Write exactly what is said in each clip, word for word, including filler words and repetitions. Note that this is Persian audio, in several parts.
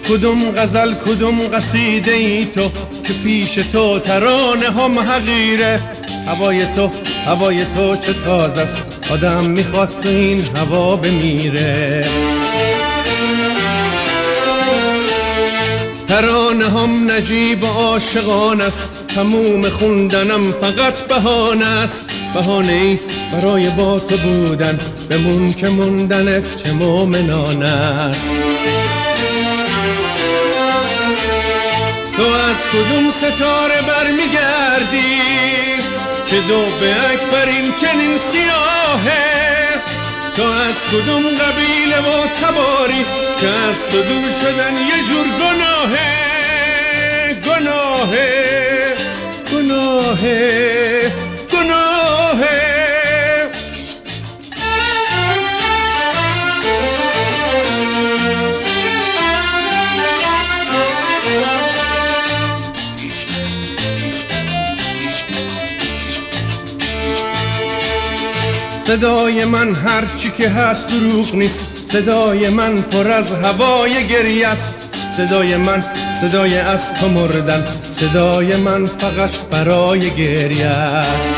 کدوم غزل کدوم قصیده ای تو که پیش تو ترانه هم حقیره. هوای تو هوای تو چه تازه است، آدم میخواد تو این هوا بمیره. ترانه هم نجیب و عاشقان است، تموم خوندنم فقط بهانه است. بهانه ای برای با تو بودن، بمون که موندنت چه مومنانه است. تو از کدوم ستاره برمیگردی که دو به اکبرین چنین سیاهه؟ تو از کدوم قبیله و تباری که از تو دور شدن یه جور گناهه؟ گناهه گناهه گناهه. صدای من هرچی که هست دروغ نیست، صدای من پر از هوای گریه است. صدای من صدای از تو مردن، صدای من فقط برای گریه است.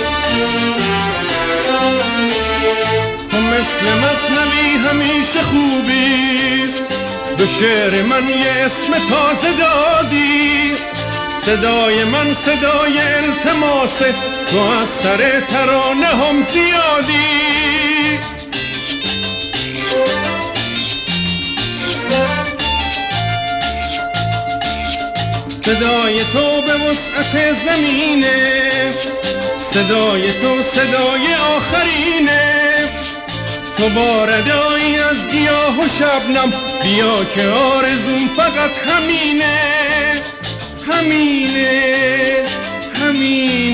تو مثل مثنوی همیشه خوبی، به شعر من یه اسم تازه دادی. صدای من صدای التماسه، تو از سر ترانه هم زیادی. صدای تو به وسعت زمینه، صدای تو صدای آخرینه. تو باردایی از گیاه و شبنم، بیا که آرزوم فقط همینه. همینه همینه